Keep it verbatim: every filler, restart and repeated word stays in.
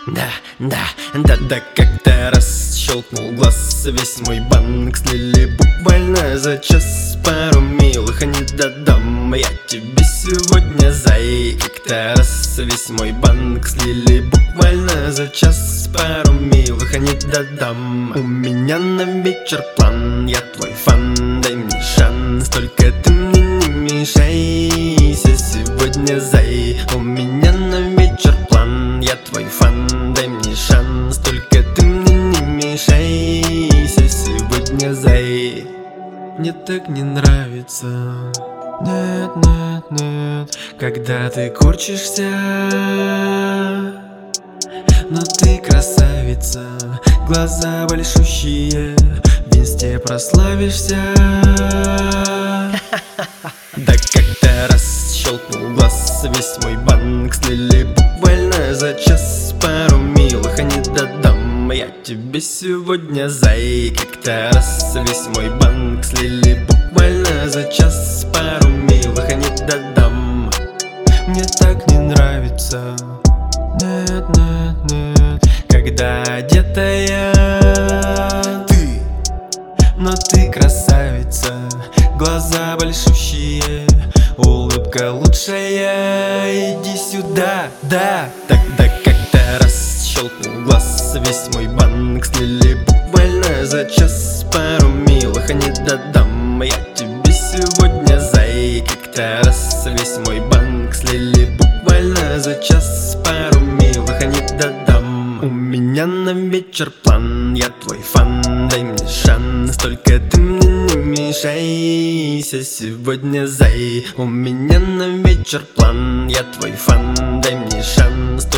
Да, да, да, да, как-то раз щелкнул глаз, весь мой банк слили буквально за час. Пару милых не додам я тебе сегодня, зай. Как-то раз весь мой банк слили буквально за час. Пару милых не додам. У меня на вечер план, я твой фан, дай мне шанс, только ты мне не мешайся сегодня, зай. У меня на вечер план, я твой фан, дай мне шанс, только ты мне не мешайся сегодня, зай. Мне так не нравится, нет, нет, нет, когда ты корчишься. Но ты красавица, глаза большущие, в инсте прославишься. Да как-то раз щелкнул глаз, весь мой банк слили буквально за час. Пару милых не додам я тебе сегодня, зай. Как-то раз весь мой банк слили буквально за час. Пару милых не додам. Мне так не нравится, нет, нет, нет, когда одетая ты. Но ты красавица, глаза большущие, улыбка лучшая, иди сюда, да. Тогда как-то раз щелкнул глаз, весь мой банк слили буквально за час. Пару милых не додам я тебе сегодня, зай. Как-то раз весь мой банк слили буквально за час. Пару милых не додам. У меня на вечер план, я твой фан, дай мне шанс, только ты мне не мешайся сегодня, зай. У меня на вечер план, я твой фан, дай мне шанс,